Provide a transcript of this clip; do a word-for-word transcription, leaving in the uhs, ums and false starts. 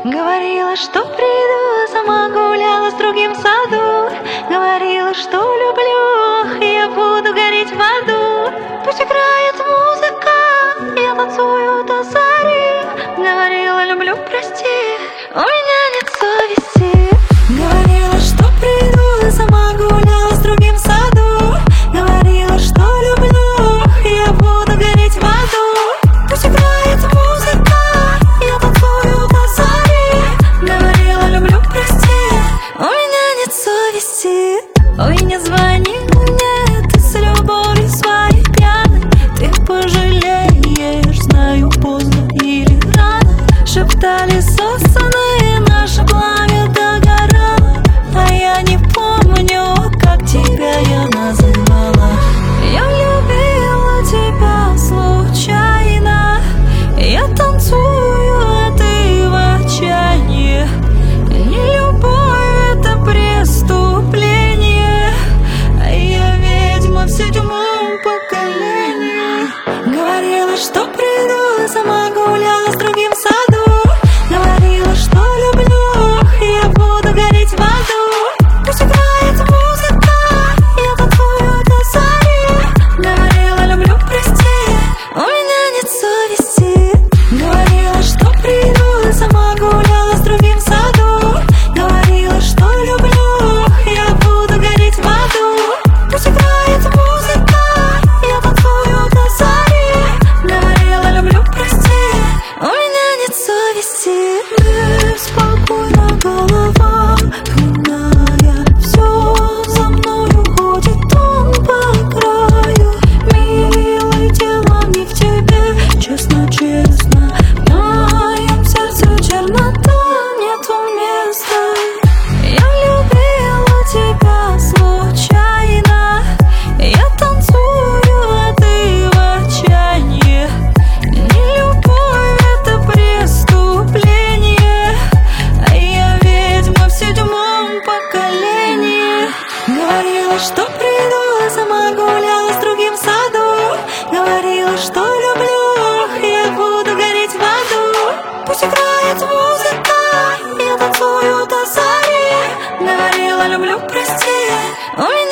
Говорила, что приду, сама гуляла с другим в саду. Говорила, что люблю, я буду гореть в аду. Пусть играет музыка, я танцую до зари. Говорила, люблю, прости, у меня нет совести. Говорила, что приду, сама гуляла с другим в саду. Говорила, что люблю, я буду гореть в аду. Пусть играет музыка, я танцую до зари. Говорила, люблю, прости, у меня нет совести. Ой, не звони мне, ты с любовью своей пьяной. Ты пожалеешь, знаю, поздно или рано. Шептали сосны, наше пламя догорало. А я не помню, как тебя я называла. Я любила тебя случайно. Я танцую, а ты в отчаянии. Не любовь, это преступление, а я ведьма в седьмом поколении. Говорила, что приду, сама гуляла с другим в саду. Говорила, что люблю, я буду гореть в аду. Пусть играет музыка, я танцую до зари. Говорила, люблю, прости, у меня нет совести. Говорила, что приду, сама гуляла с другим в саду. Говорила, что люблю, я буду гореть в аду. Пусть играет музыка, я танцую до зари. Говорила, люблю, прости, у меня нет совести. Беспокойна голова, пьяная, все за мною ходит он по краю. Милый, дело не в тебе, честно, честно. В моем сердце чернота, нету места. Я любила тебя случайно. Я танцую, а ты в отчаянии. Не любовь, это преступление, а я ведьма в седьмом поколении. Говорила, что приду, сама гуляла с другим в саду. Говорила, что люблю, я буду гореть в аду. Пусть играет музыка, я танцую до зари. Говорила, люблю, прости, у меня